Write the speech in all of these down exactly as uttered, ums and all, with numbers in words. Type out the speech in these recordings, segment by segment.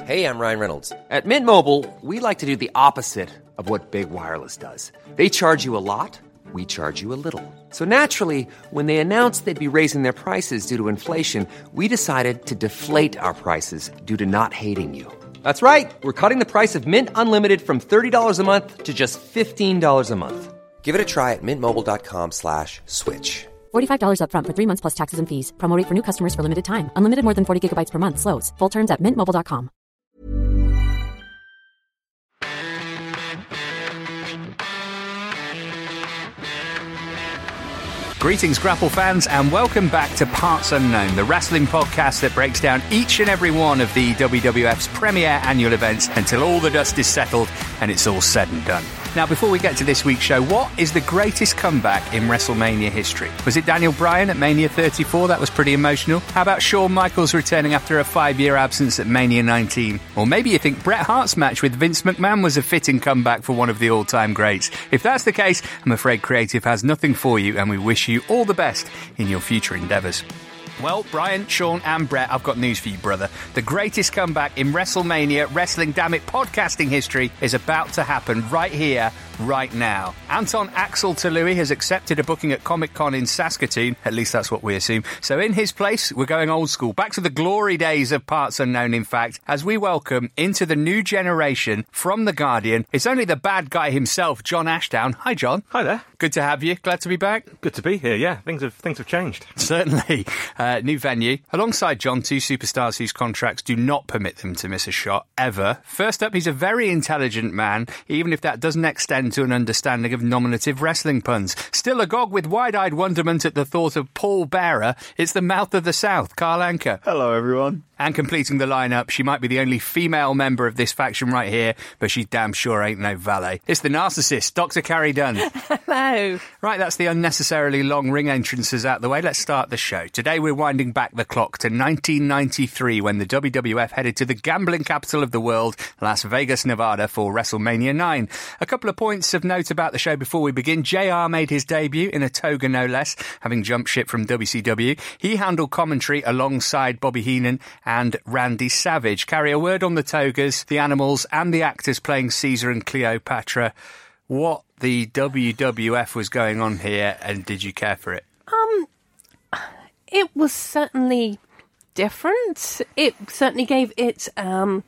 Hey, I'm Ryan Reynolds. At Mint Mobile, we like to do the opposite of what Big Wireless does. They charge you a lot, we charge you a little. So naturally, when they announced they'd be raising their prices due to inflation, we decided to deflate our prices due to not hating you. That's right. We're cutting the price of Mint Unlimited from thirty dollars a month to just fifteen dollars a month. Give it a try at mintmobile.com slash switch. forty-five dollars up front for three months plus taxes and fees. Promo rate for new customers for limited time. Unlimited more than forty gigabytes per month. Slows full terms at mint mobile dot com. Greetings, Grapple fans, and welcome back to Parts Unknown, the wrestling podcast that breaks down each and every one of the W W F's premier annual events until all the dust is settled and it's all said and done. Now, before we get to this week's show, what is the greatest comeback in WrestleMania history? Was it Daniel Bryan at Mania thirty-four? That was pretty emotional. How about Shawn Michaels returning after a five-year absence at Mania nineteen? Or maybe you think Bret Hart's match with Vince McMahon was a fitting comeback for one of the all-time greats. If that's the case, I'm afraid Creative has nothing for you, and we wish you all the best in your future endeavours. Well, Brian, Sean and Brett, I've got news for you, brother. The greatest comeback in WrestleMania, Wrestling Damn It podcasting history is about to happen right here, right now. Anton Axel Talui has accepted a booking at Comic-Con in Saskatoon, at least that's what we assume. So in his place, we're going old school, back to the glory days of Parts Unknown, in fact, as we welcome into the new generation from The Guardian, it's only the bad guy himself, John Ashdown. Hi, John. Hi there. Good to have you. Glad to be back. Good to be here, yeah. Things have things have changed. Certainly. Uh, new venue. Alongside John, two superstars whose contracts do not permit them to miss a shot, ever. First up, he's a very intelligent man, even if that doesn't extend to an understanding of nominative wrestling puns. Still agog with wide-eyed wonderment at the thought of Paul Bearer, it's the mouth of the South, Carl Anker. Hello, everyone. And completing the lineup, she might be the only female member of this faction right here, but she damn sure ain't no valet. It's the narcissist, Doctor Carrie Dunn. Hello. Right, that's the unnecessarily long ring entrances out the way. Let's start the show. Today we're winding back the clock to nineteen ninety-three when the W W F headed to the gambling capital of the world, Las Vegas, Nevada, for WrestleMania nine. A couple of points of note about the show before we begin. J R made his debut in a toga no less, having jumped ship from W C W. He handled commentary alongside Bobby Heenan and Randy Savage. Carry a word on the togas, the animals and the actors playing Caesar and Cleopatra. What the W W F was going on here, and did you care for it? Um, it was certainly different. It certainly gave it um,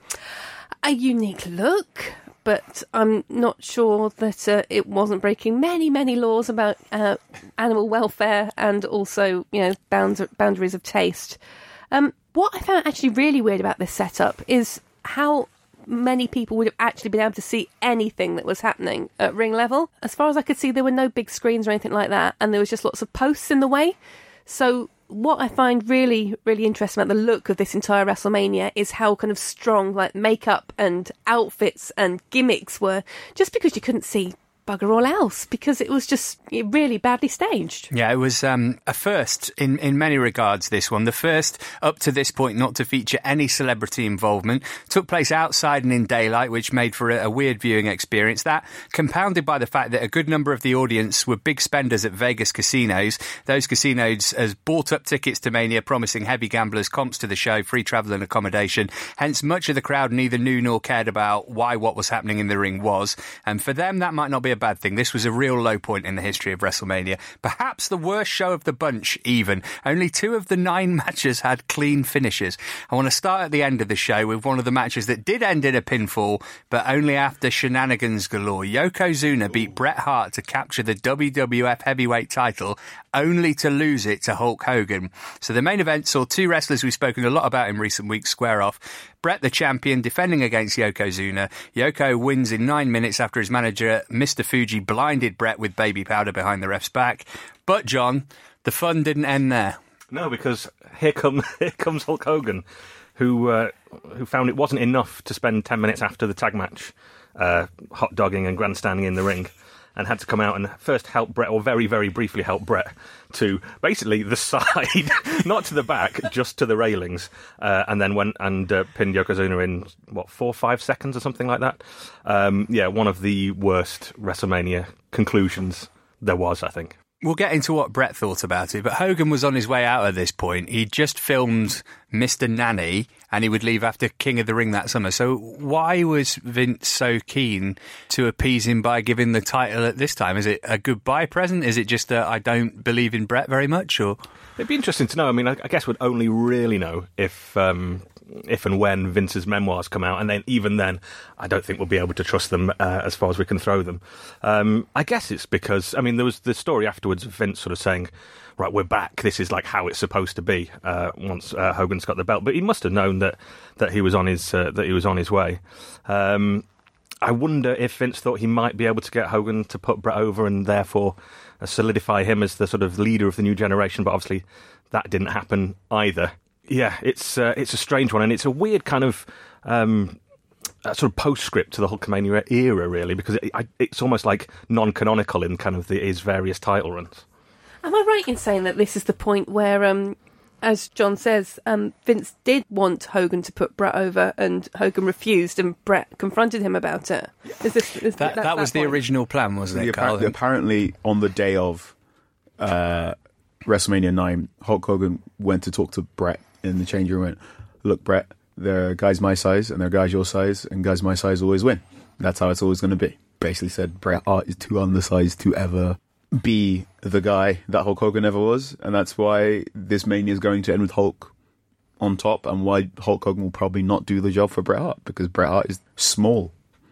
a unique look, but I'm not sure that uh, it wasn't breaking many, many laws about uh, animal welfare and also, you know, bounds- boundaries of taste. Um, what I found actually really weird about this setup is how many people would have actually been able to see anything that was happening at ring level. As far as I could see, there were no big screens or anything like that, and there was just lots of posts in the way. So what I find really, really interesting about the look of this entire WrestleMania is how kind of strong like makeup and outfits and gimmicks were, just because you couldn't see bugger all else, because it was just really badly staged. Yeah, it was um, a first in, in many regards, this one. The first, up to this point, not to feature any celebrity involvement. Took place outside and in daylight, which made for a, a weird viewing experience. That, compounded by the fact that a good number of the audience were big spenders at Vegas casinos. Those casinos has bought up tickets to Mania, promising heavy gamblers comps to the show, free travel and accommodation. Hence, much of the crowd neither knew nor cared about why what was happening in the ring was. And for them, that might not be a bad thing. This was a real low point in the history of WrestleMania. Perhaps the worst show of the bunch, even. Only two of the nine matches had clean finishes. I want to start at the end of the show with one of the matches that did end in a pinfall, but only after shenanigans galore. Yokozuna beat Bret Hart to capture the W W F heavyweight title, only to lose it to Hulk Hogan. So the main event saw two wrestlers we've spoken a lot about in recent weeks square off. Bret, the champion, defending against Yokozuna. Yoko wins in nine minutes after his manager, Mister Fuji, blinded Bret with baby powder behind the ref's back. But, John, the fun didn't end there. No, because here, come, here comes Hulk Hogan, who uh, who found it wasn't enough to spend ten minutes after the tag match uh, hot dogging and grandstanding in the ring, and had to come out and first help Bret, or very, very briefly help Bret, to basically the side, not to the back, just to the railings, uh, and then went and uh, pinned Yokozuna in, what, four, five seconds or something like that? Um, yeah, one of the worst WrestleMania conclusions there was, I think. We'll get into what Brett thought about it, but Hogan was on his way out at this point. He'd just filmed Mister Nanny, and he would leave after King of the Ring that summer. So why was Vince so keen to appease him by giving the title at this time? Is it a goodbye present? Is it just a, I don't believe in Brett very much? Or it'd be interesting to know. I mean, I, I guess we'd only really know if... Um, if and when Vince's memoirs come out, and then even then I don't think we'll be able to trust them uh, as far as we can throw them. Um, I guess it's because, I mean, there was the story afterwards of Vince sort of saying, right, we're back, this is like how it's supposed to be uh, once uh, Hogan's got the belt, but he must have known that, that he was on his uh, that he was on his way. Um, I wonder if Vince thought he might be able to get Hogan to put Brett over and therefore uh, solidify him as the sort of leader of the new generation, but obviously that didn't happen either. Yeah, it's uh, it's a strange one, and it's a weird kind of um, uh, sort of postscript to the Hulkamania era, really, because it, I, it's almost like non-canonical in kind of the, his various title runs. Am I right in saying that this is the point where, um, as John says, um, Vince did want Hogan to put Brett over, and Hogan refused, and Brett confronted him about it? Is this is that, that, that was that the original plan, wasn't the it, Carl? Apparently, apparently, on the day of uh, WrestleMania nine, Hulk Hogan went to talk to Brett in the change room and went, look, Brett, there are guys my size and there are guys your size, and guys my size always win. That's how it's always going to be. Basically said Bret Hart is too undersized to ever be the guy that Hulk Hogan ever was, and that's why this Mania is going to end with Hulk on top, and why Hulk Hogan will probably not do the job for Bret Hart, because Bret Hart is small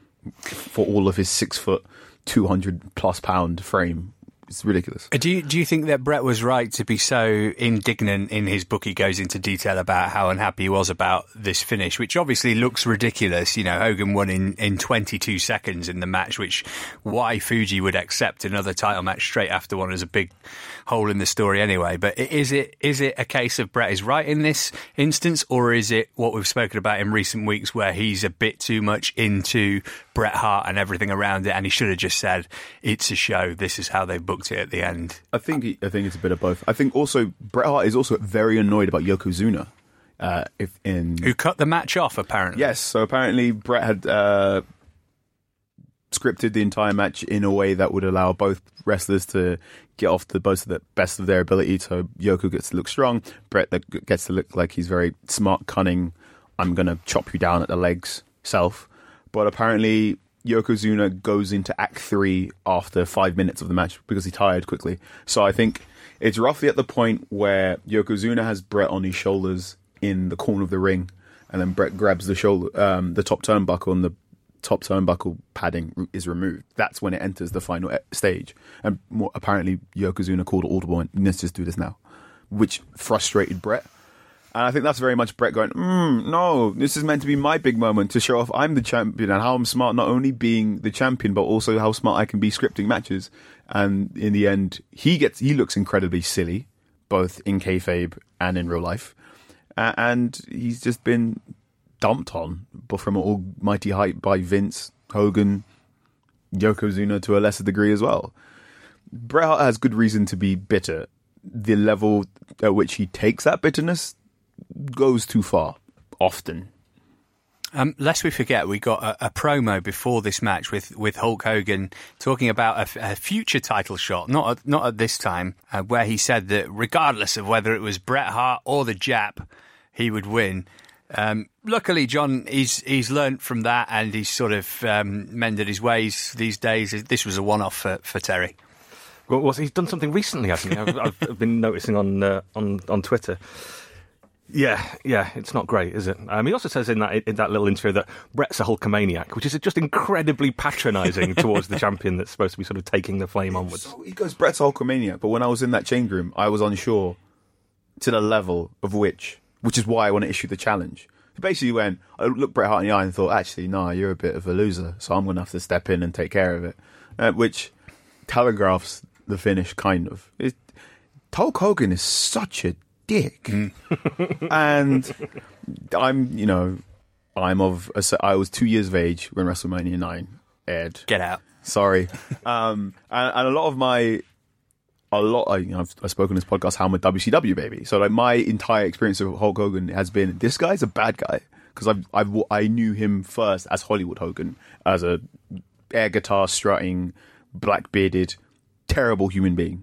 for all of his six foot, two hundred plus pound frame. It's ridiculous. Do you, do you think that Brett was right to be so indignant in his book? He goes into detail about how unhappy he was about this finish, which obviously looks ridiculous. You know, Hogan won in, in twenty-two seconds in the match, which why Fuji would accept another title match straight after one is a big hole in the story anyway. But is it is it a case of Brett is right in this instance, or is it what we've spoken about in recent weeks where he's a bit too much into Bret Hart and everything around it, and he should have just said, it's a show, this is how they've booked it at the end? I think he, I think it's a bit of both. I think also Bret Hart is also very annoyed about Yokozuna. Uh, if in Who cut the match off, apparently. Yes, so apparently Bret had uh, scripted the entire match in a way that would allow both wrestlers to get off the most of the best of their ability. So Yoko gets to look strong, Bret gets to look like he's very smart, cunning, I'm going to chop you down at the legs self. But apparently Yokozuna goes into Act three after five minutes of the match because he tired quickly. So I think it's roughly at the point where Yokozuna has Bret on his shoulders in the corner of the ring, and then Bret grabs the shoulder, um, the top turnbuckle, and the top turnbuckle padding is removed. That's when it enters the final stage. And more, apparently Yokozuna called audible and let's just do this now, which frustrated Bret. And I think that's very much Bret going, mm, no, this is meant to be my big moment to show off I'm the champion and how I'm smart, not only being the champion, but also how smart I can be scripting matches. And in the end, he gets he looks incredibly silly, both in kayfabe and in real life. Uh, and he's just been dumped on, but from an almighty height by Vince, Hogan, Yokozuna to a lesser degree as well. Bret Hart has good reason to be bitter. The level at which he takes that bitterness goes too far, often. Um, lest we forget, we got a, a promo before this match with, with Hulk Hogan talking about a, a future title shot, not at, not at this time, uh, where he said that regardless of whether it was Bret Hart or the Jap, he would win. Um, luckily, John, he's he's learnt from that, and he's sort of um, mended his ways these days. This was a one-off for, for Terry. Well, well, he's done something recently, hasn't he? I've, I've been noticing on uh, on on Twitter. Yeah, yeah, it's not great, is it? Um, he also says in that in that little interview that Bret's a Hulkamaniac, which is just incredibly patronising towards the champion that's supposed to be sort of taking the flame onwards. So he goes, Bret's a Hulkamaniac, but when I was in that change room, I was unsure to the level of which, which is why I want to issue the challenge. He basically went, I looked Bret Hart in the eye and thought, actually, no, you're a bit of a loser, so I'm going to have to step in and take care of it, uh, which telegraphs the finish, kind of. It, Hulk Hogan is such a dick. Mm. And I'm, you know, I'm of, a, I was two years of age when WrestleMania nine aired. Get out. Sorry. um, and, and a lot of my, a lot, I, you know, I've, I've spoken on this podcast how I'm a W C W baby. So like my entire experience of Hulk Hogan has been, this guy's a bad guy. Because I've, I've, I knew him first as Hollywood Hogan, as a air guitar strutting, black bearded, terrible human being.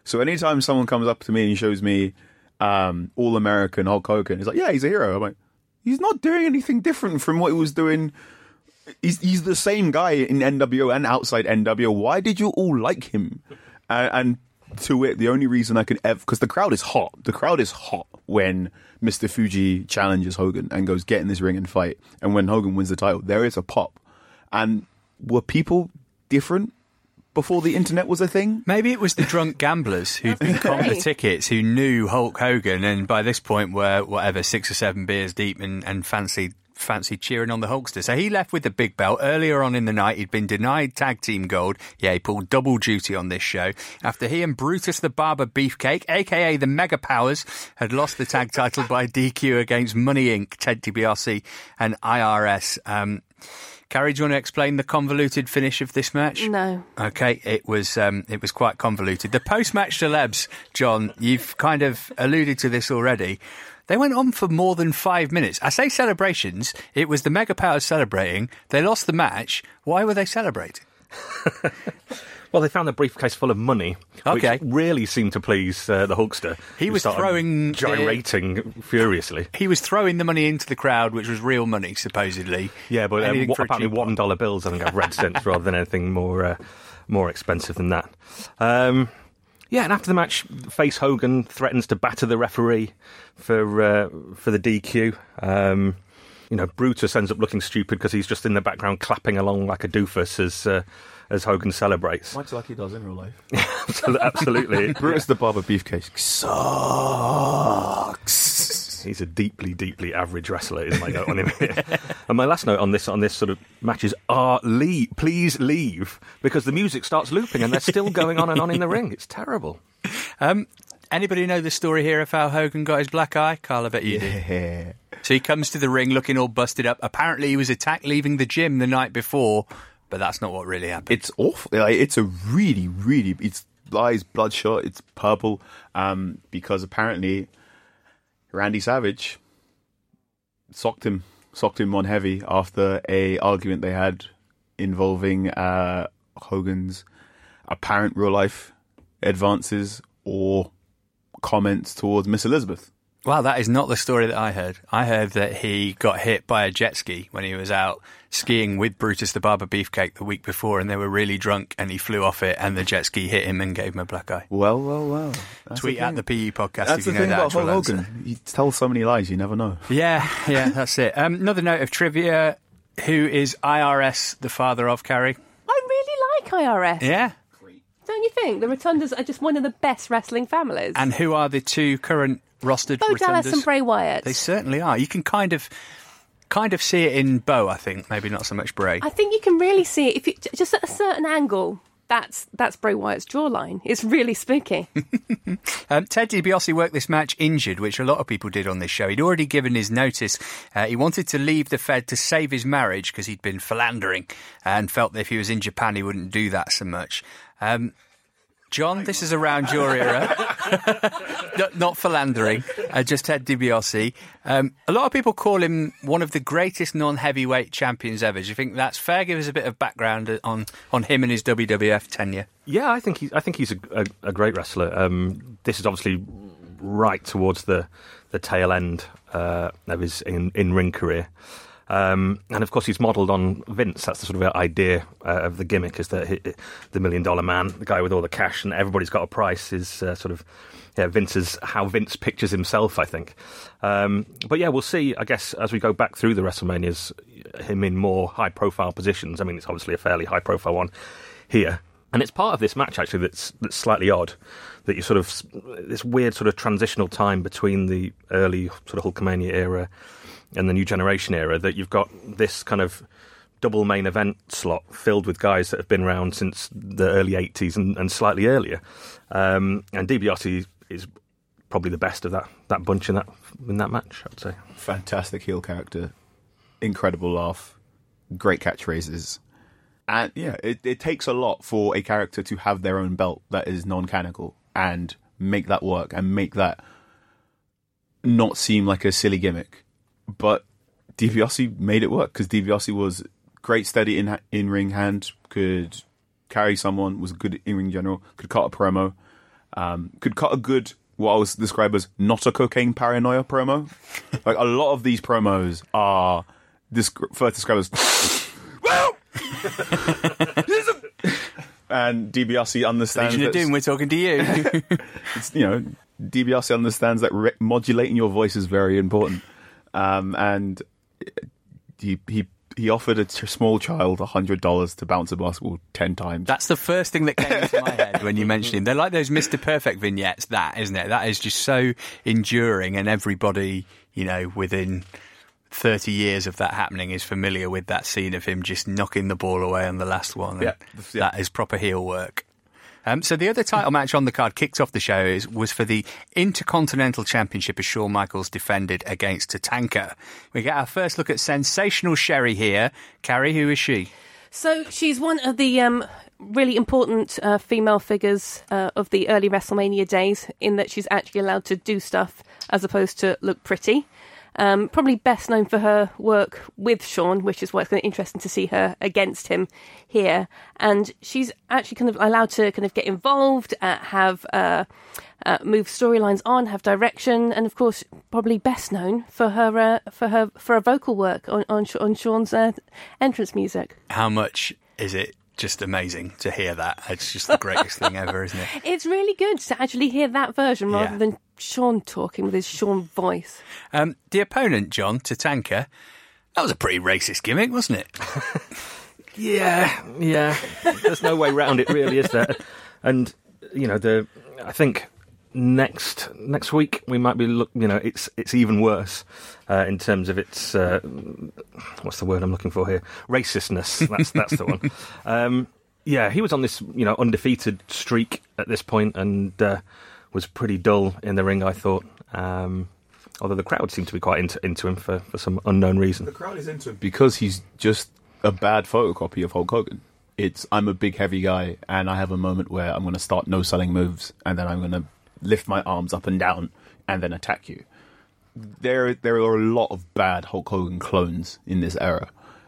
So anytime someone comes up to me and shows me um, All American Hulk Hogan, it's like, yeah, he's a hero. I'm like, he's not doing anything different from what he was doing. He's he's the same guy in N W O and outside N W O. Why did you all like him? And, and to it, the only reason I can ever, because the crowd is hot. The crowd is hot when Mister Fuji challenges Hogan and goes, get in this ring and fight. And when Hogan wins the title, there is a pop. And were people different before the internet was a thing? Maybe it was the drunk gamblers who'd been conned the tickets, who knew Hulk Hogan, and by this point were, whatever, six or seven beers deep and, and fancied fancy cheering on the Hulkster. So he left with the big belt. Earlier on in the night, he'd been denied tag team gold. Yeah, he pulled double duty on this show after he and Brutus the Barber Beefcake, aka the Mega Powers, had lost the tag title by D Q against Money Incorporated, Ted DiBiase and I R S. Um, Carrie, do you want to explain the convoluted finish of this match? No. Okay, it was um, it was quite convoluted. The post-match celebs, John, you've kind of alluded to this already. They went on for more than five minutes. I say celebrations. It was the Mega Powers celebrating. They lost the match. Why were they celebrating? Well, they found a briefcase full of money, okay. which really seemed to please uh, the Hulkster. He was throwing... gyrating the... furiously. He was throwing the money into the crowd, which was real money, supposedly. Yeah, but um, what, apparently one dollar bills, I think I've read since, rather than anything more uh, more expensive than that. Um, yeah, and after the match, Face Hogan threatens to batter the referee for uh, for the D Q. Um, you know, Brutus ends up looking stupid because he's just in the background clapping along like a doofus as... Uh, as Hogan celebrates. Much like he does in real life. Absolutely. Brutus the Barber Beefcake sucks. He's a deeply, deeply average wrestler, is my note on him here. And my last note on this on this sort of match is, ah, leave, please leave, because the music starts looping and they're still going on and on in the ring. It's terrible. Um, anybody know the story here of how Hogan got his black eye? Carl, I bet you yeah. do. So he comes to the ring looking all busted up. Apparently he was attacked leaving the gym the night before, but that's not what really happened. It's awful. Like, it's a really, really... It's eyes bloodshot. It's purple. Um, because apparently Randy Savage socked him, socked him on heavy after a argument they had involving uh, Hogan's apparent real life advances or comments towards Miss Elizabeth. Wow, that is not the story that I heard. I heard that he got hit by a jet ski when he was out skiing with Brutus the Barber Beefcake the week before, and they were really drunk, and he flew off it, and the jet ski hit him and gave him a black eye. Well, well, well. That's Tweet the at the P E podcast that's if you the know thing that about actual Hulk answer. Hogan. He tells so many lies, you never know. Yeah, yeah, that's it. Um, another note of trivia. Who is I R S the father of, Carrie? I really like I R S. Yeah. Don't you think? The Rotundas are just one of the best wrestling families. And who are the two current rostered Bo Rotundas? Dallas and Bray Wyatt. They certainly are. You can kind of kind of see it in Bo, I think. Maybe not so much Bray. I think you can really see it if you just at a certain angle. That's that's Bray Wyatt's jawline. It's really spooky. um, Ted DiBiase worked this match injured, which a lot of people did on this show. He'd already given his notice. Uh, he wanted to leave the Fed to save his marriage because he'd been philandering and felt that if he was in Japan, he wouldn't do that so much. Um, John, this is around your era. not, not philandering, uh, just Ted DiBiase. Um, a lot of people call him one of the greatest non-heavyweight champions ever. Do you think that's fair? Give us a bit of background on, on him and his W W F tenure. Yeah, I think he's, I think he's a, a, a great wrestler. Um, this is obviously right towards the, the tail end uh, of his in, in-ring career. Um, and of course, he's modelled on Vince. That's the sort of idea uh, of the gimmick, is that he, the million dollar man, the guy with all the cash, and everybody's got a price, is uh, sort of yeah, Vince's how Vince pictures himself, I think. Um, but yeah, we'll see, I guess, as we go back through the WrestleManias, him in more high profile positions. I mean, it's obviously a fairly high profile one here. And it's part of this match, actually, that's that's slightly odd. That you sort of, this weird sort of transitional time between the early sort of Hulkamania era and the New Generation era, that you've got this kind of double main event slot filled with guys that have been around since the early eighties and, and slightly earlier. Um, and DiBiase is probably the best of that, that bunch in that in that match, I would say. Fantastic heel character, incredible laugh, great catchphrases. And yeah, it, it takes a lot for a character to have their own belt that is non-canonical and make that work and make that not seem like a silly gimmick. But DiBiase made it work because DiBiase was great, steady in in ring hand, could carry someone, was a good in ring general, could cut a promo, um, could cut a good, what I was described as not a cocaine paranoia promo. Like a lot of these promos are descri- first described as, well, here's a... and DiBiase understands Legion of Doom, we're talking to you. It's, you know, DiBiase understands that re- modulating your voice is very important. Um, and he he he offered a t- small child one hundred dollars to bounce a basketball ten times. That's the first thing that came into my head when you mentioned him. They're like those Mister Perfect vignettes, that, isn't it? That is just so enduring, and everybody, you know, within thirty years of that happening is familiar with that scene of him just knocking the ball away on the last one. Yeah, yeah. That is proper heel work. Um, so the other title match on the card kicked off the show is, was for the Intercontinental Championship as Shawn Michaels defended against Tatanka. We get our first look at Sensational Sherry here. Carrie, who is she? So she's one of the um, really important uh, female figures uh, of the early WrestleMania days, in that she's actually allowed to do stuff as opposed to look pretty. Um, probably best known for her work with Shawn, which is why it's kind of interesting to see her against him here. And she's actually kind of allowed to kind of get involved, uh, have uh, uh, move storylines on, have direction, and of course, probably best known for her uh, for her for her vocal work on on, on Shawn's uh, entrance music. How much is it? Just amazing to hear that. It's just the greatest thing ever, isn't it? It's really good to actually hear that version rather Yeah. than Shawn talking with his Shawn voice. Um, the opponent, John, Tatanka, that was a pretty racist gimmick, wasn't it? Yeah, yeah. There's no way round it, really, is there? And you know, the I think next next week we might be look. You know, it's it's even worse uh, in terms of its uh, what's the word I'm looking for here? Racistness. That's that's the one. Um, yeah, he was on this you know undefeated streak at this point and uh, was pretty dull in the ring, I thought. Um, although the crowd seemed to be quite into into him for, for some unknown reason. The crowd is into him because he's just a bad photocopy of Hulk Hogan. It's, I'm a big heavy guy and I have a moment where I'm going to start no selling moves and then I'm going to lift my arms up and down and then attack you. There there are a lot of bad Hulk Hogan clones in this era.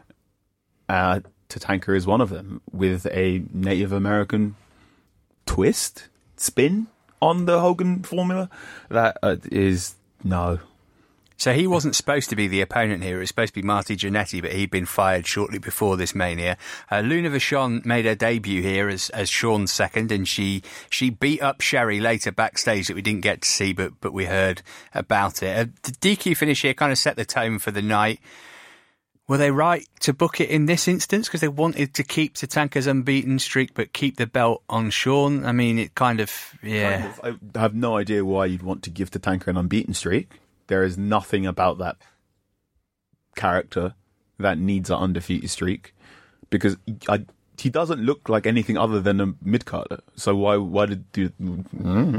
Uh, Tatanka is one of them, with a Native American twist, spin on the Hogan formula. That uh, is, no. So he wasn't supposed to be the opponent here. It was supposed to be Marty Jannetty, but he'd been fired shortly before this Mania. Uh, Luna Vachon made her debut here as, as Shawn's second, and she she beat up Sherry later backstage that we didn't get to see, but but we heard about it. Uh, the D Q finish here kind of set the tone for the night. Were they right to book it in this instance because they wanted to keep Tatanka's unbeaten streak but keep the belt on Shawn? I mean, it kind of, yeah. Kind of, I have no idea why you'd want to give Tatanka an unbeaten streak. There is nothing about that character that needs an undefeated streak because I, he doesn't look like anything other than a mid-carder. So why why did you... Mm-hmm.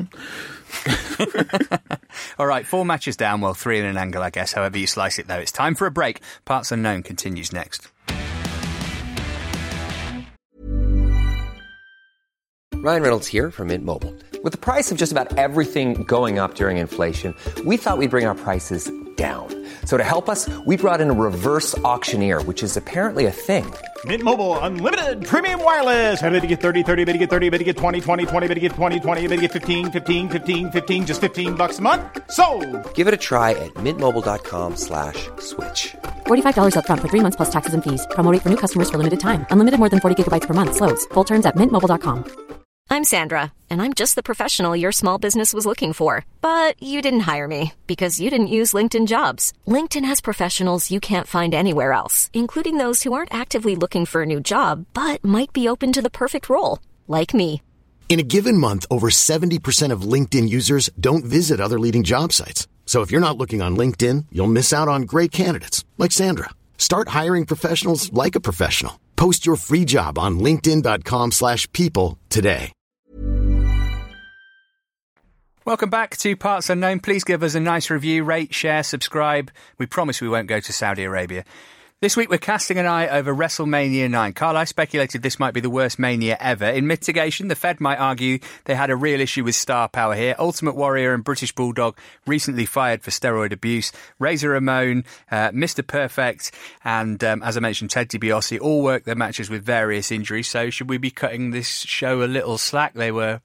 All right, four matches down, well, three in an angle, I guess, however you slice it, though. It's time for a break. Parts Unknown continues next. Ryan Reynolds here from Mint Mobile. With the price of just about everything going up during inflation, we thought we'd bring our prices down. So to help us, we brought in a reverse auctioneer, which is apparently a thing. Mint Mobile Unlimited Premium Wireless. How to get thirty, thirty, how to get thirty, how to get twenty, twenty, twenty, how to get twenty, twenty, how to get fifteen, fifteen, fifteen, fifteen, just fifteen bucks a month? Sold! Give it a try at mintmobile.com slash switch. forty-five dollars up front for three months plus taxes and fees. Promo rate for new customers for limited time. Unlimited more than forty gigabytes per month. Slows full terms at mint mobile dot com. I'm Sandra, and I'm just the professional your small business was looking for. But you didn't hire me because you didn't use LinkedIn Jobs. LinkedIn has professionals you can't find anywhere else, including those who aren't actively looking for a new job, but might be open to the perfect role, like me. In a given month, over seventy percent of LinkedIn users don't visit other leading job sites. So if you're not looking on LinkedIn, you'll miss out on great candidates, like Sandra. Start hiring professionals like a professional. Post your free job on linkedin.com slash people today. Welcome back to Parts Unknown. Please give us a nice review, rate, share, subscribe. We promise we won't go to Saudi Arabia. This week we're casting an eye over WrestleMania nine. Carl, I speculated this might be the worst Mania ever. In mitigation, the Fed might argue they had a real issue with star power here. Ultimate Warrior and British Bulldog recently fired for steroid abuse. Razor Ramon, uh, Mister Perfect, and um, as I mentioned, Ted DiBiase all worked their matches with various injuries. So should we be cutting this show a little slack? They were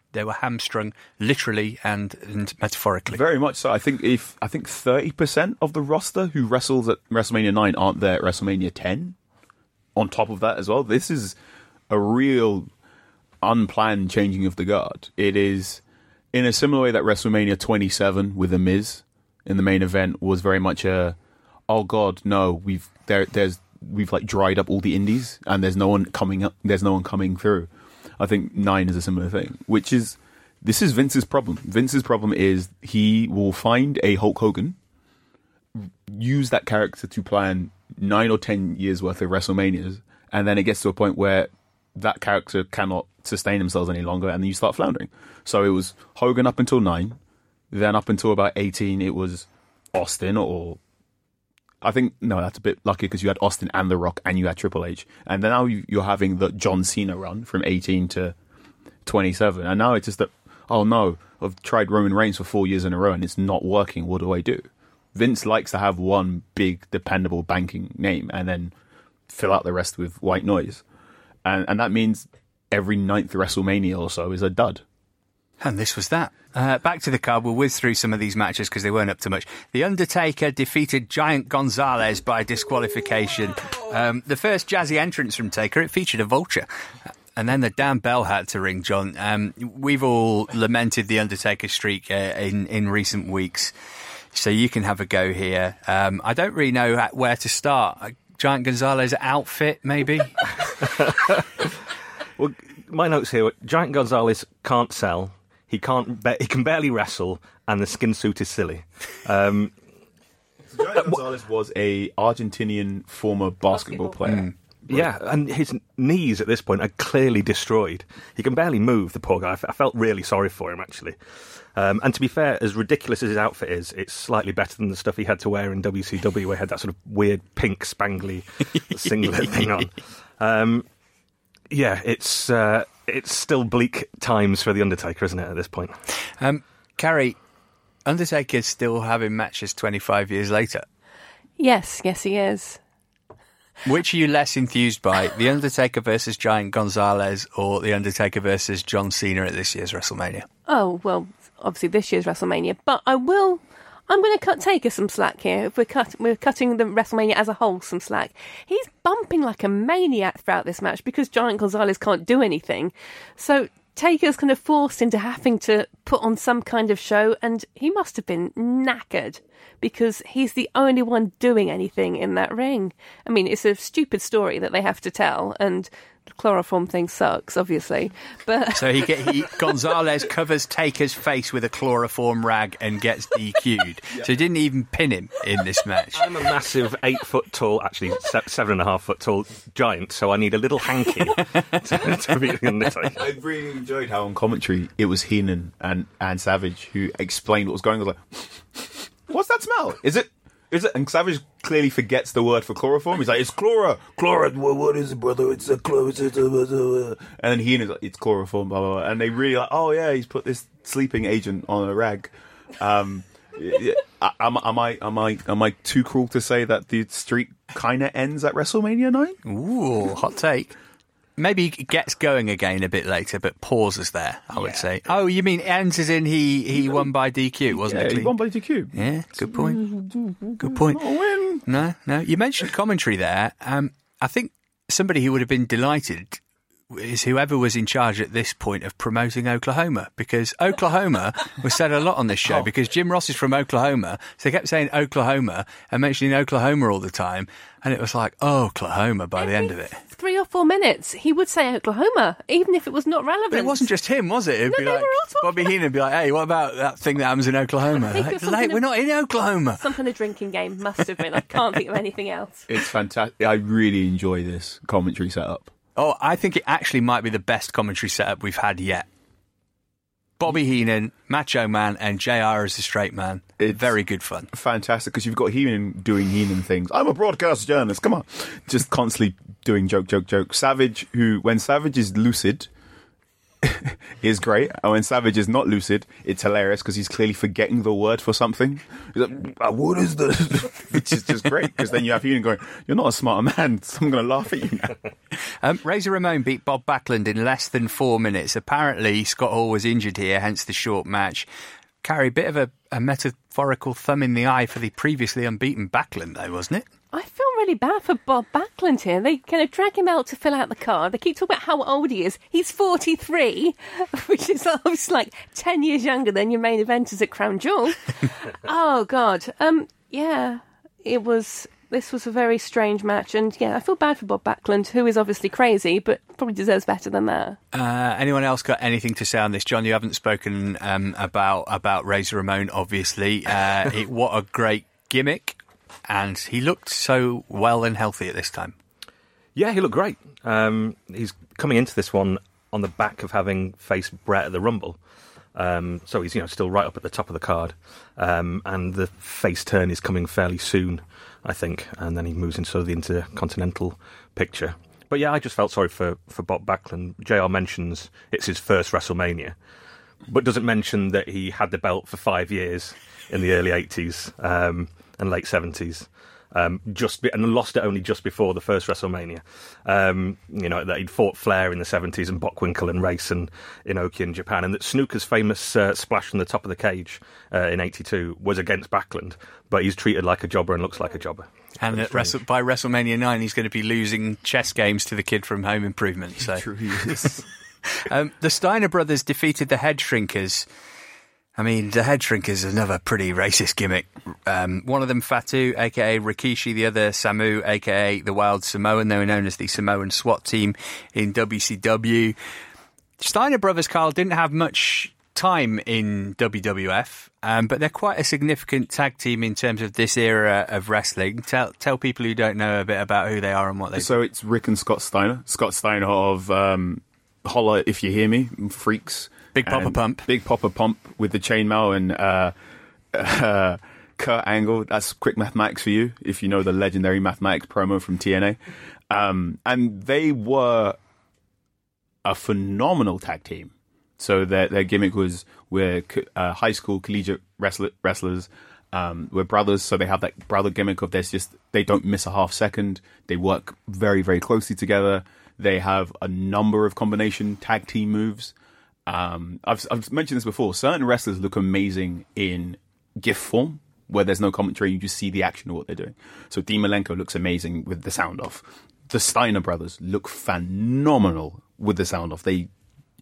they were hamstrung literally and, and metaphorically. Very much so. I think if I think thirty percent of the roster who wrestles at WrestleMania nine aren't there at WrestleMania ten. On top of that as well, this is a real unplanned changing of the guard. It is in a similar way that WrestleMania twenty-seven with The Miz in the main event was very much a, oh god, no, we've there there's we've like dried up all the indies and there's no one coming up, there's no one coming through. I think nine is a similar thing, which is this is Vince's problem. Vince's problem is he will find a Hulk Hogan, use that character to plan nine or ten years worth of WrestleManias, and then it gets to a point where that character cannot sustain themselves any longer, and then you start floundering. So it was Hogan up until nine, then up until about eighteen, it was Austin, or I think no, that's a bit lucky because you had Austin and The Rock, and you had Triple H, and then now you're having the John Cena run from eighteen to twenty-seven, and now it's just that oh no, I've tried Roman Reigns for four years in a row and it's not working. What do I do? Vince likes to have one big, dependable banking name and then fill out the rest with white noise. And and that means every ninth WrestleMania or so is a dud. And this was that. Uh, back to the card. We'll whiz through some of these matches because they weren't up to much. The Undertaker defeated Giant Gonzalez by disqualification. Um, the first jazzy entrance from Taker, it featured a vulture. And then the damn bell had to ring, John. Um, we've all lamented the Undertaker streak uh, in, in recent weeks. So you can have a go here. Um, I don't really know where to start. Giant Gonzalez outfit, maybe? Well, my notes here, Giant Gonzalez can't sell. He can't. Be- he can barely wrestle, and the skin suit is silly. Um, so Giant Gonzalez was a Argentinian former basketball, basketball player. Mm. Yeah, and his knees at this point are clearly destroyed. He can barely move, the poor guy. I felt really sorry for him, actually. Um, and to be fair, as ridiculous as his outfit is, it's slightly better than the stuff he had to wear in W C W, where he had that sort of weird pink spangly singlet thing on. Um, yeah, it's uh, it's still bleak times for The Undertaker, isn't it, at this point? Um, Carrie, Undertaker's still having matches twenty-five years later. Yes, yes he is. Which are you less enthused by, The Undertaker versus Giant Gonzalez or The Undertaker versus John Cena at this year's WrestleMania? Oh, well, obviously this year's WrestleMania, but I will... I'm going to cut Taker some slack here. If we're, cut, we're cutting the WrestleMania as a whole some slack. He's bumping like a maniac throughout this match because Giant Gonzalez can't do anything. So Taker's kind of forced into having to put on some kind of show, and he must have been knackered because he's the only one doing anything in that ring. I mean, it's a stupid story that they have to tell, and the chloroform thing sucks, obviously. But so he, get, he Gonzalez covers Taker's face with a chloroform rag and gets D Q'd. Yeah. So he didn't even pin him in this match. I'm a massive eight foot tall, actually se- seven and a half foot tall giant, so I need a little hanky to, to beat the Undertaker. I really enjoyed how on commentary it was Heenan and, and Savage who explained what was going on. I was like, what's that smell? Is it? Is it? And Savage clearly forgets the word for chloroform. He's like, it's chlora. Chlora. Well, what is it, brother? It's a chloro. And then Heenan's like, it's chloroform, blah, blah, blah. And they really like, oh, yeah, he's put this sleeping agent on a rag. Um, am, am, I, am, I, am I too cruel to say that the streak kind of ends at WrestleMania nine? Ooh, hot take. Maybe he gets going again a bit later, but pauses there, I yeah. would say. Oh, you mean ends as in he, he won by D Q, wasn't yeah, it? he won by D Q. Yeah, good point. Good point. No, no. You mentioned commentary there. Um, I think somebody who would have been delighted is whoever was in charge at this point of promoting Oklahoma, because Oklahoma was said a lot on this show oh. because Jim Ross is from Oklahoma, so they kept saying Oklahoma and mentioning Oklahoma all the time, and it was like, oh, Oklahoma by Every the end of it. Three or four minutes, he would say Oklahoma, even if it was not relevant. But it wasn't just him, was it? It'd no, be they like were all Bobby Heenan would be like, hey, what about that thing that happens in Oklahoma? Like, Late, we're not in Oklahoma. Some kind of drinking game must have been. I can't think of anything else. It's fantastic. I really enjoy this commentary setup. Oh, I think it actually might be the best commentary setup we've had yet. Bobby Heenan, Macho Man, and J R as the straight man. It's very good fun. Fantastic, because you've got Heenan doing Heenan things. I'm a broadcast journalist, come on. Just constantly doing joke, joke, joke. Savage, who, when Savage is lucid, is great. And when Savage is not lucid, it's hilarious because he's clearly forgetting the word for something. He's like, "Ah, what is this?" Which is just great because then you have Heenan going, "You're not a smarter man, so I'm going to laugh at you now." Um, Razor Ramon beat Bob Backlund in less than four minutes. Apparently, Scott Hall was injured here, hence the short match. Carrie, a bit of a, a metaphorical thumb in the eye for the previously unbeaten Backlund, though, wasn't it? I feel really bad for Bob Backlund here. They kind of drag him out to fill out the card. They keep talking about how old he is. He's forty-three, which is obviously like ten years younger than your main eventers at Crown Jewel. Oh, God. Um, yeah, it was... This was a very strange match, and yeah, I feel bad for Bob Backlund, who is obviously crazy, but probably deserves better than that. Uh, anyone else got anything to say on this? John, you haven't spoken um, about about Razor Ramon, obviously. Uh, it, what a great gimmick, and he looked so well and healthy at this time. Yeah, he looked great. Um, he's coming into this one on the back of having faced Brett at the Rumble. Um, so he's, you know, still right up at the top of the card. Um, and the face turn is coming fairly soon, I think. And then he moves into sort of the intercontinental picture. But yeah, I just felt sorry for, for Bob Backlund. J R mentions it's his first WrestleMania, but doesn't mention that he had the belt for five years in the early eighties um, and late seventies. Um, just be, and lost it only just before the first WrestleMania. Um, you know, that he'd fought Flair in the seventies and Bockwinkel and Race and Inoki in Japan, and that Snooker's famous uh, splash from the top of the cage uh, in eighty-two was against Backlund, but he's treated like a jobber and looks like a jobber. And at Wrestle- by WrestleMania nine, he's going to be losing chess games to the kid from Home Improvement. So. True he is. um, the Steiner brothers defeated the Head Shrinkers. I mean, the Head Shrinkers is another pretty racist gimmick. Um, one of them, Fatu, a k a. Rikishi, the other, Samu, a k a the Wild Samoan. They were known as the Samoan SWAT team in W C W. Steiner brothers, Carl, didn't have much time in W W F, um, but they're quite a significant tag team in terms of this era of wrestling. Tell tell people who don't know a bit about who they are and what they so do. So it's Rick and Scott Steiner. Scott Steiner of um, Holla If You Hear Me, Freaks. Big Papa Pump. Big Papa Pump with the chainmail and uh, uh, Kurt Angle. That's quick mathematics for you, if you know the legendary mathematics promo from T N A. Um, and they were a phenomenal tag team. So their their gimmick was we're uh, high school collegiate wrestler, wrestlers. Um, we're brothers, so they have that brother gimmick of there's just they don't miss a half second. They work very, very closely together. They have a number of combination tag team moves. Um, I've, I've mentioned this before. Certain wrestlers look amazing in GIF form, where there's no commentary. You just see the action of what they're doing. So Dean Malenko looks amazing with the sound off. The Steiner brothers look phenomenal with the sound off. They,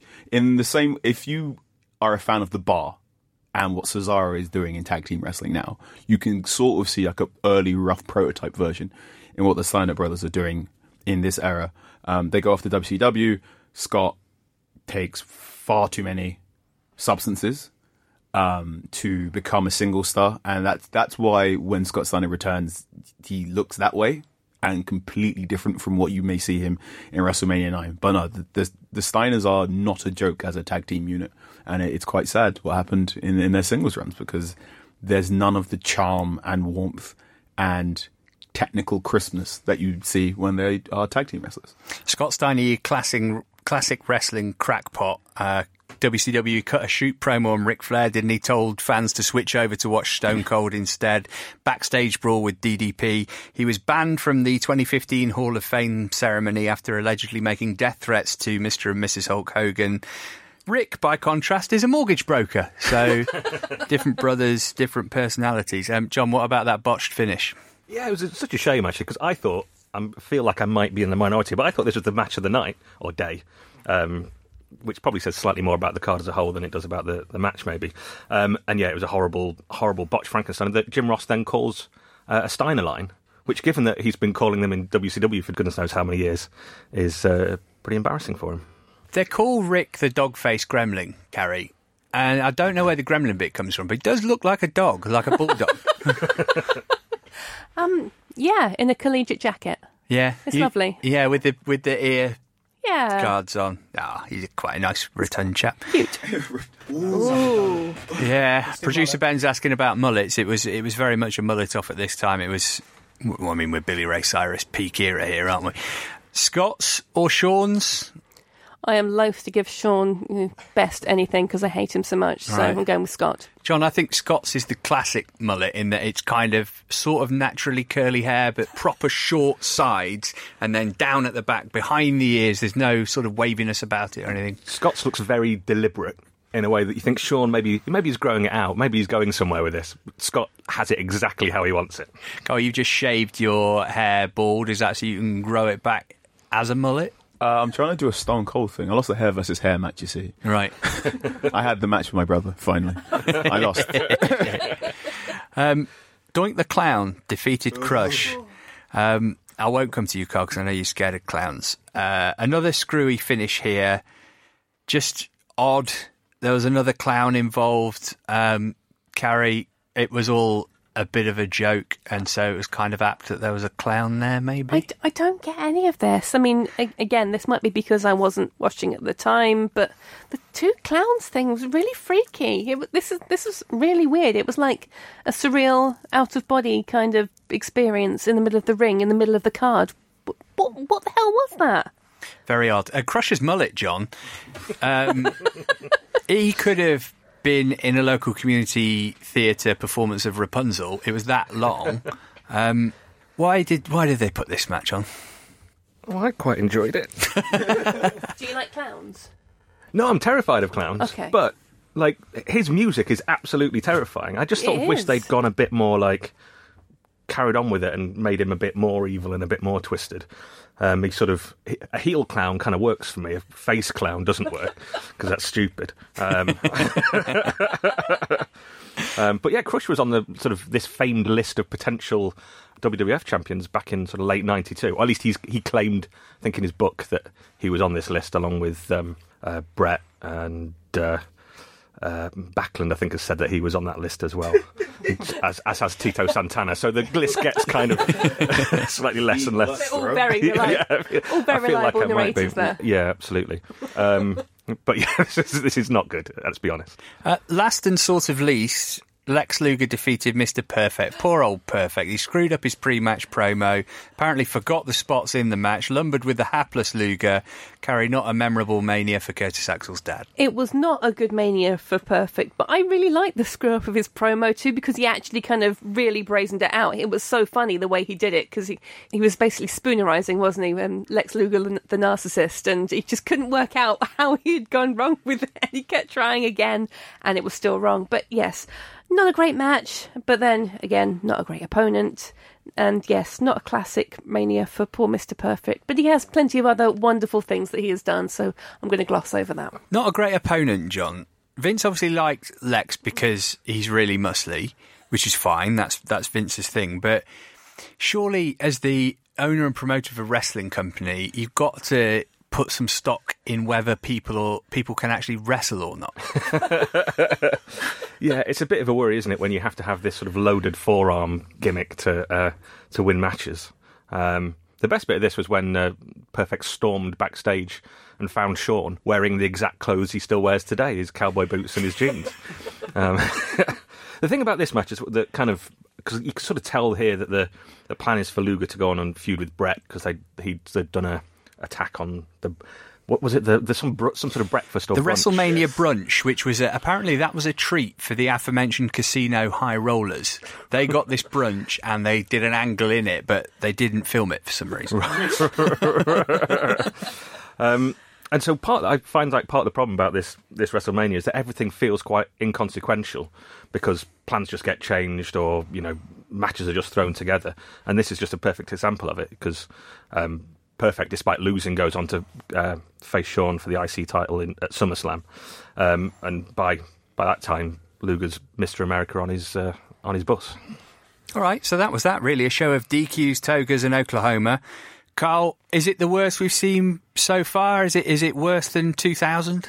in the same, if you are a fan of The Bar and what Cesaro is doing in tag team wrestling now, you can sort of see like an early rough prototype version in what the Steiner brothers are doing in this era. Um, they go off to W C W. Scott takes far too many substances um, to become a single star, and that's that's why when Scott Steiner returns, he looks that way and completely different from what you may see him in WrestleMania nine. But no, the, the, the Steiners are not a joke as a tag team unit, and it, it's quite sad what happened in, in their singles runs because there's none of the charm and warmth and technical crispness that you see when they are tag team wrestlers. Scott Steiner, classic, classic wrestling crackpot. Uh, W C W cut a shoot promo on Ric Flair, didn't he? Told fans to switch over to watch Stone Cold instead. Backstage brawl with D D P. He was banned from the twenty fifteen Hall of Fame ceremony after allegedly making death threats to Mister and Missus Hulk Hogan. Rick, by contrast, is a mortgage broker. So different brothers, different personalities. Um, John, what about that botched finish? Yeah, it was such a shame, actually, because I thought, I feel like I might be in the minority, but I thought this was the match of the night, or day, um, which probably says slightly more about the card as a whole than it does about the, the match, maybe. Um, and yeah, it was a horrible, horrible botched Frankenstein that Jim Ross then calls uh, a Steiner line, which, given that he's been calling them in W C W for goodness knows how many years, is uh, pretty embarrassing for him. They call Rick the dog-faced gremlin, Carrie. And I don't know where the gremlin bit comes from, but he does look like a dog, like a bulldog. um, yeah, in a collegiate jacket. Yeah, it's you, lovely. Yeah, with the with the ear yeah. guards on. Ah, oh, he's quite a nice rotund chap. Cute. Ooh. Yeah, producer Ben's asking about mullets. It was it was very much a mullet off at this time. It was, well, I mean, we're Billy Ray Cyrus peak era here, aren't we? Scott's or Sean's? I am loath to give Sean you know, best anything because I hate him so much. So Right. I'm going with Scott. John, I think Scott's is the classic mullet in that it's kind of sort of naturally curly hair, but proper short sides, and then down at the back behind the ears. There's no sort of waviness about it or anything. Scott's looks very deliberate in a way that you think Sean maybe maybe he's growing it out, maybe he's going somewhere with this. Scott has it exactly how he wants it. Oh, you've just shaved your hair bald. Is that so you can grow it back as a mullet? Uh, I'm trying to do a Stone Cold thing. I lost the hair versus hair match, you see. Right. I had the match with my brother, finally. I lost. um, Doink the Clown defeated Crush. Um, I won't come to you, Carl, because I know you're scared of clowns. Uh, another screwy finish here. Just odd. There was another clown involved. Um, Carrie, it was all a bit of a joke, and so it was kind of apt that there was a clown there, maybe? I, d- I don't get any of this. I mean, a- again, this might be because I wasn't watching at the time, but the two clowns thing was really freaky. It, w- this is this was really weird. It was like a surreal, out-of-body kind of experience in the middle of the ring, in the middle of the card. What, what, what the hell was that? Very odd. Uh, Crush's mullet, John. Um, he could have been in a local community theatre performance of Rapunzel. It was that long. Um, why did why did they put this match on? Well, I quite enjoyed it. Do you like clowns? No, I'm terrified of clowns. Okay. But, like, his music is absolutely terrifying. I just sort It of wish is. they'd gone a bit more, like, carried on with it and made him a bit more evil and a bit more twisted. Um, he sort of a heel clown kind of works for me. A face clown doesn't work because that's stupid. Um, um, but yeah, Crush was on the sort of this famed list of potential W W F champions back in sort of late ninety-two. Or at least he's he claimed, I think in his book, that he was on this list along with um, uh, Brett and. Uh, Uh, Backlund, I think, has said that he was on that list as well, as, as has Tito Santana. So the list gets kind of slightly less and less. All very, reli- Yeah, I feel- all very I feel like reliable I might be. narrators there. Yeah, absolutely. Um, but yeah, this is, this is not good, let's be honest. Uh, last and sort of least, Lex Luger defeated Mister Perfect. Poor old Perfect. He screwed up his pre-match promo, apparently forgot the spots in the match, lumbered with the hapless Luger. Carry not a memorable mania for Curtis Axel's dad. It was not a good mania for Perfect, but I really liked the screw up of his promo too because he actually kind of really brazened it out. It was so funny the way he did it because he, he was basically spoonerising, wasn't he, um, Lex Luger, the narcissist, and he just couldn't work out how he had gone wrong with it. And he kept trying again, and it was still wrong. But yes, not a great match, but then again, not a great opponent. And yes, not a classic mania for poor Mister Perfect, but he has plenty of other wonderful things that he has done, so I'm going to gloss over that. Not a great opponent, John. Vince obviously liked Lex because he's really muscly, which is fine. That's that's Vince's thing. But surely, as the owner and promoter of a wrestling company, you've got to put some stock in whether people or people can actually wrestle or not. Yeah, it's a bit of a worry, isn't it, when you have to have this sort of loaded forearm gimmick to uh, to win matches. Um, the best bit of this was when uh, Perfect stormed backstage and found Sean wearing the exact clothes he still wears today, his cowboy boots and his jeans. Um, the thing about this match is that kind of, because you can sort of tell here that the, the plan is for Luger to go on and feud with Brett because they he'd they'd done a attack on the. What was it? The, the some br- some sort of breakfast or The brunch. WrestleMania brunch, which was a, apparently that was a treat for the aforementioned casino high rollers. They got this brunch and they did an angle in it, but they didn't film it for some reason. um, and so part I find like part of the problem about this this WrestleMania is that everything feels quite inconsequential because plans just get changed or you know matches are just thrown together, and this is just a perfect example of it because. Um, Perfect, despite losing, goes on to uh, face Sean for the I C title in, at SummerSlam, um, and by by that time, Luger's Mister America on his uh, on his bus. All right, so that was that. Really, a show of D Qs, togas, and Oklahoma. Carl, is it the worst we've seen so far? Is it is it worse than two thousand?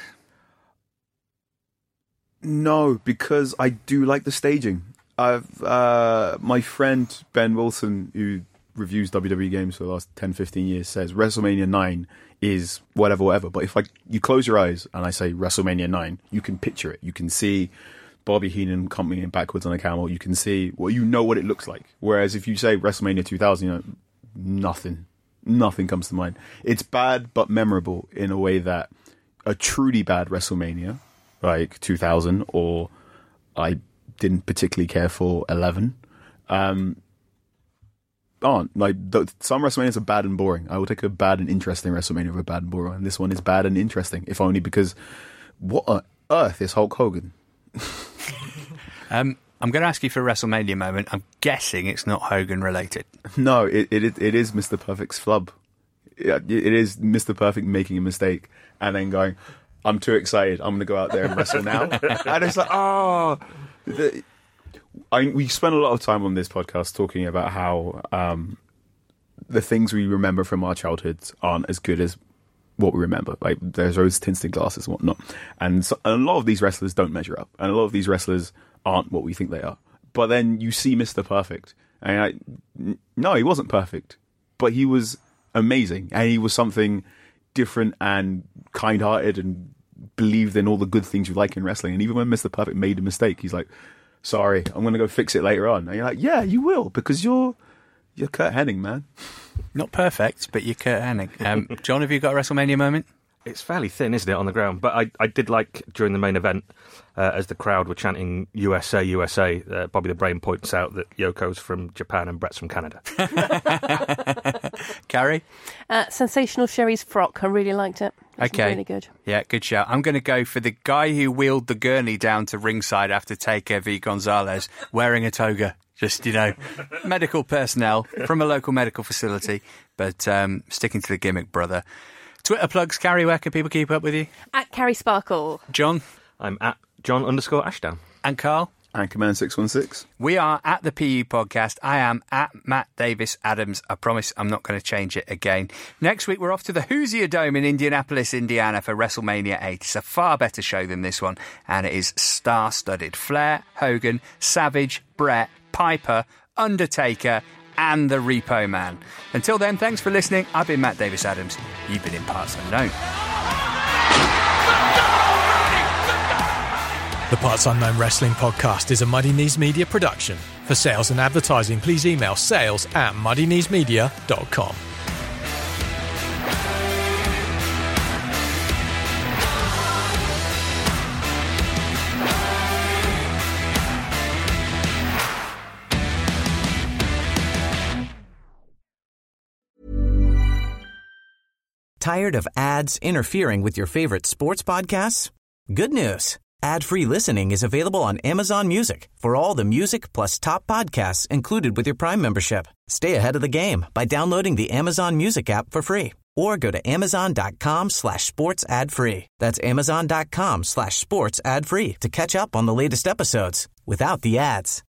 No, because I do like the staging. I've uh, my friend Ben Wilson, who reviews W W E games for the last ten, fifteen years, says WrestleMania nine is whatever, whatever. But if I you close your eyes and I say WrestleMania nine, you can picture it. You can see Bobby Heenan coming in backwards on a camel. You can see, well, you know what it looks like. Whereas if you say WrestleMania two thousand, you know, nothing, nothing comes to mind. It's bad but memorable in a way that a truly bad WrestleMania, like two thousand, or I didn't particularly care for eleven. Um, aren't like th- some WrestleManias are bad and boring. I will take a bad and interesting WrestleMania over a bad and boring one. And this one is bad and interesting, if only because what on earth is Hulk Hogan? um, I'm going to ask you for a WrestleMania moment. I'm guessing it's not Hogan related. No, it it, it is Mister Perfect's flub. It, it is Mister Perfect making a mistake and then going, I'm too excited. I'm going to go out there and wrestle now. And it's like, oh. The, I, we spent a lot of time on this podcast talking about how um, the things we remember from our childhoods aren't as good as what we remember. Like there's rose-tinted glasses and whatnot. And, so, and a lot of these wrestlers don't measure up. And a lot of these wrestlers aren't what we think they are. But then you see Mister Perfect. And I, no, he wasn't perfect. But he was amazing. And he was something different and kind-hearted and believed in all the good things you like in wrestling. And even when Mister Perfect made a mistake, he's like, sorry, I'm going to go fix it later on. And you're like, yeah, you will, because you're you're Kurt Hennig, man. Not perfect, but you're Kurt Hennig. Um, John, have you got a WrestleMania moment? It's fairly thin, isn't it, on the ground? But I, I did like, during the main event, uh, as the crowd were chanting U S A, U S A, uh, Bobby the Brain points out that Yoko's from Japan and Brett's from Canada. Carrie? Uh, sensational Sherry's frock. I really liked it. It Okay. really good. Yeah, good shout. I'm going to go for the guy who wheeled the gurney down to ringside after Taker v Gonzalez wearing a toga. Just, you know, medical personnel from a local medical facility, but um, sticking to the gimmick, brother. Twitter plugs, Carrie, where can people keep up with you? At Carrie Sparkle. John? I'm at John underscore Ashdown. And Carl? Anchorman six one six. We are at the P U Podcast. I am at Matt Davis Adams. I promise I'm not going to change it again. Next week, we're off to the Hoosier Dome in Indianapolis, Indiana for WrestleMania eight. It's a far better show than this one, and it is star-studded. Flair, Hogan, Savage, Brett, Piper, Undertaker, and the Repo Man. Until then, thanks for listening. I've been Matt Davis Adams. You've been in Parts Unknown. The Parts Unknown Wrestling Podcast is a Muddy Knees Media production. For sales and advertising, please email sales at muddy knees media dot com. Tired of ads interfering with your favorite sports podcasts? Good news. Ad-free listening is available on Amazon Music for all the music plus top podcasts included with your Prime membership. Stay ahead of the game by downloading the Amazon Music app for free or go to amazon.com slash sports ad free. That's amazon.com slash sports ad free to catch up on the latest episodes without the ads.